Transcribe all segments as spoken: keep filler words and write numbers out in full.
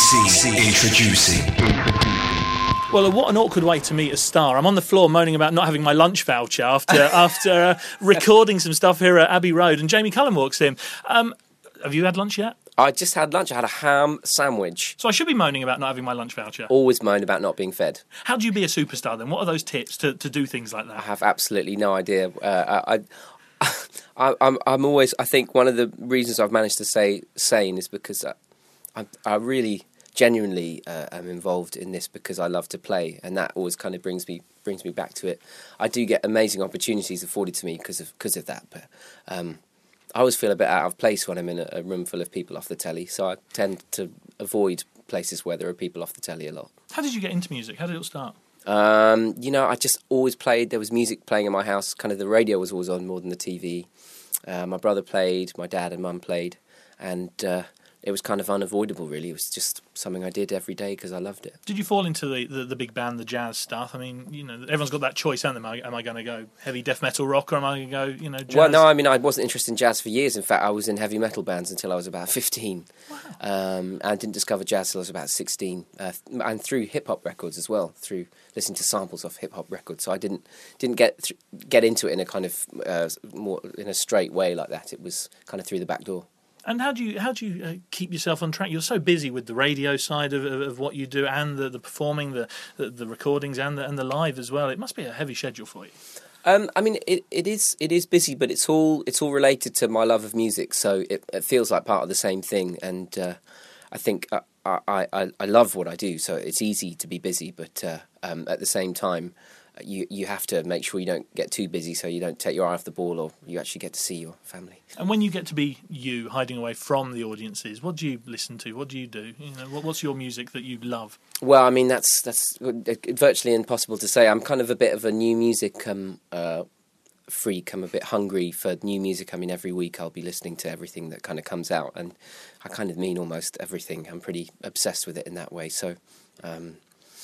C C introducing. Well, what an awkward way to meet a star. I'm on the floor moaning about not having my lunch voucher after after uh, recording some stuff here at Abbey Road, and Jamie Cullum walks in. Um, have you had lunch yet? I just had lunch. I had a ham sandwich. So I should be moaning about not having my lunch voucher. Always moan about not being fed. How do you be a superstar then? What are those tips to, to do things like I that? have absolutely no idea. Uh, I, I, I'm, I'm always. I think one of the reasons I've managed to stay sane is because I, I, I really genuinely uh, am involved in this because I love to play, and that always kind of brings me brings me back to it. I do get amazing opportunities afforded to me because of because of that, but um, I always feel a bit out of place when I'm in a, a room full of people off the telly. So I tend to avoid places where there are people off the telly a lot. How did you get into music? How did it all start? Um, you know, I just always played. There was music playing in my house. Kind of the radio was always on more than the T V. Uh, my brother played, my dad and mum played, and uh, it was kind of unavoidable, really. It was just something I did every day because I loved it. Did you fall into the, the, the big band, the jazz stuff? I mean, you know, everyone's got that choice, haven't they? Am I, am I going to go heavy death metal rock, or am I going to go, you know, jazz? Well, no, I mean, I wasn't interested in jazz for years. In fact, I was in heavy metal bands until I was about fifteen. Wow. Um, I didn't discover jazz till I was about sixteen, uh, and through hip-hop records as well, through listening to samples of hip-hop records. So I didn't didn't get th- get into it in a kind of uh, more in a straight way like that. It was kind of through the back door. And how do you how do you uh, keep yourself on track? You're so busy with the radio side of, of, of what you do, and the, the performing, the, the the recordings, and the and the live as well. It must be a heavy schedule for you. Um, I mean, it, it is it is busy, but it's all it's all related to my love of music. So it, it feels like part of the same thing, and uh, I think I, I, I, I love what I do. So it's easy to be busy, but uh, um, at the same time, you you have to make sure you don't get too busy, so you don't take your eye off the ball, or you actually get to see your family. And when you get to be you, hiding away from the audiences, what do you listen to? What do you do? You know, what, what's your music that you love? Well, I mean, that's that's virtually impossible to say. I'm kind of a bit of a new music um, uh, freak. I'm a bit hungry for new music. I mean, every week I'll be listening to everything that kind of comes out, and I kind of mean almost everything. I'm pretty obsessed with it in that way. So. Um,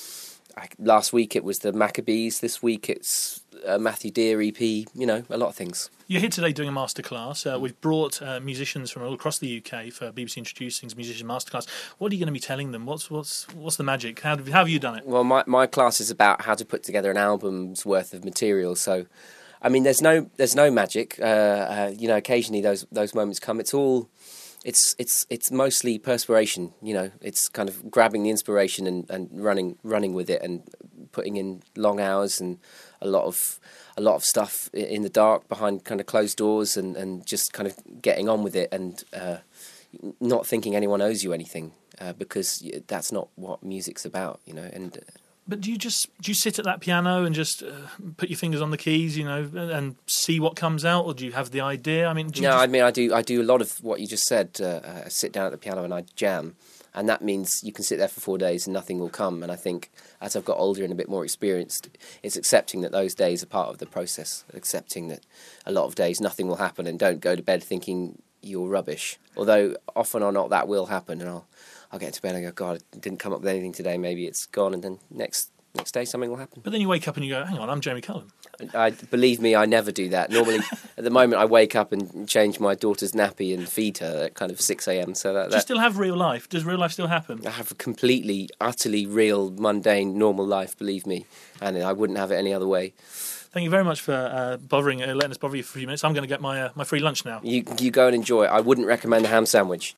I, last week it was the Maccabees. This week it's uh, Matthew Dear E P. You know, a lot of things. You're here today doing a masterclass. Uh, we've brought uh, musicians from all across the U K for B B C Introducing's musician masterclass. What are you going to be telling them? What's what's what's the magic? How, do, how have you done it? Well, my my class is about how to put together an album's worth of material. So, I mean, there's no there's no magic. Uh, uh, you know, occasionally those those moments come. It's all. It's it's it's mostly perspiration, you know. It's kind of grabbing the inspiration and, and running running with it, and putting in long hours and a lot of a lot of stuff in the dark behind kind of closed doors, and, and just kind of getting on with it, and uh, not thinking anyone owes you anything, uh, because that's not what music's about, you know. And uh, But do you just do you sit at that piano and just uh, put your fingers on the keys, you know, and, and see what comes out, or do you have the idea? I mean, do you no, just... I mean I do I do a lot of what you just said. Uh, I sit down at the piano and I jam, and that means you can sit there for four days and nothing will come. And I think as I've got older and a bit more experienced, it's accepting that those days are part of the process, accepting that a lot of days nothing will happen, and don't go to bed thinking you're rubbish. Although often or not that will happen, and I'll. I'll get into bed and I go, God, I didn't come up with anything today, maybe it's gone, and then next next day something will happen. But then you wake up and you go, hang on, I'm Jamie Cullum. I, believe me, I never do that. Normally, at the moment, I wake up and change my daughter's nappy and feed her at kind of six a.m. So that, Do you that still have real life? Does real life still happen? I have a completely, utterly real, mundane, normal life, believe me, and I wouldn't have it any other way. Thank you very much for uh, bothering, uh, letting us bother you for a few minutes. I'm going to get my uh, my free lunch now. You you go and enjoy it. I wouldn't recommend the ham sandwich.